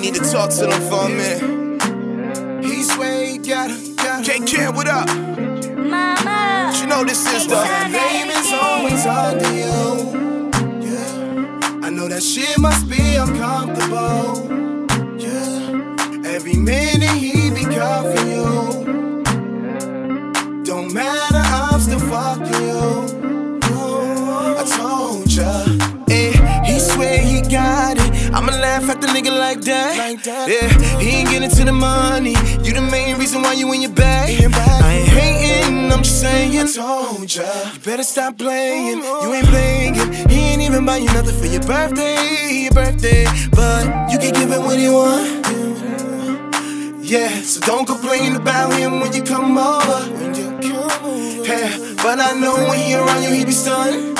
need to talk to them for a minute. He swear he got her. K-Kid, what up? Mama, But you know this is the Name is always under you. Yeah, I know that shit must be uncomfortable. Yeah, every minute he be cuffing you. Don't matter, I'm still fucking you. I told ya. He swear he got it. I'ma laugh at the nigga like that. Yeah, he ain't getting to the money. You the main reason why you in your bag. I ain't hating, I'm just saying. I told ya, you better stop playing. You ain't playing. He ain't even buy you nothing for your birthday. But you can give it when you want. Yeah, so don't complain about him when you come over. Yeah, but I know when he around you, he be stunning.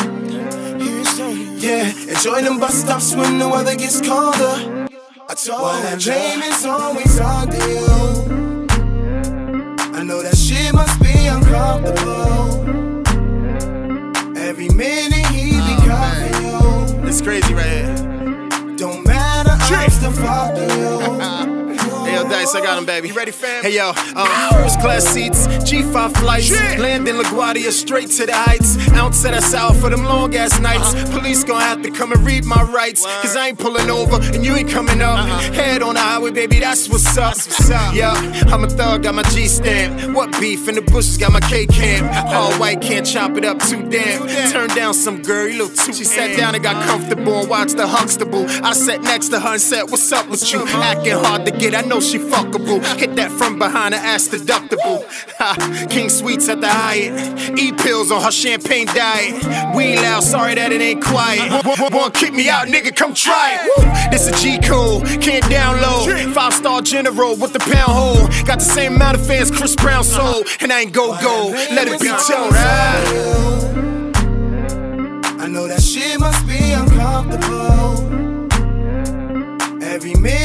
Yeah, enjoy them bus stops when the weather gets colder. I told that name is always under you. I know that shit must be uncomfortable. Every minute he be cuffing you. It's crazy right here. Don't matter, I'm still fucking you. Hey yo, Dice, I got him, baby. You ready, fam? Hey yo, first class seats, G5 flights, land in LaGuardia, straight to the heights. Ounce of that sour for them long ass nights. Police gon' have to come and read my rights, cause I ain't pulling over and you ain't coming up. Head on the highway, baby, that's what's up. Yeah, I'm a thug, got my G stamp. What beef in the bushes, got my K camp. All white, can't chop it up too damn. Turn down some girl, you look too. She sat down and got comfortable and watched the Huxtable. I sat next to her and said, what's up with you? Acting hard to get, I know she fuckable. Hit that from behind her ass deductible. King Sweets at the Hyatt. E-pills on her champagne diet. We ain't loud, sorry that it ain't quiet. Wanna kick me out, nigga, come try it. Woo. This a G-code, can't download. 5-star general with the pound hole. Got the same amount of fans Chris Brown sold. And I ain't go-go, let it be told. I know that shit must be uncomfortable. Every minute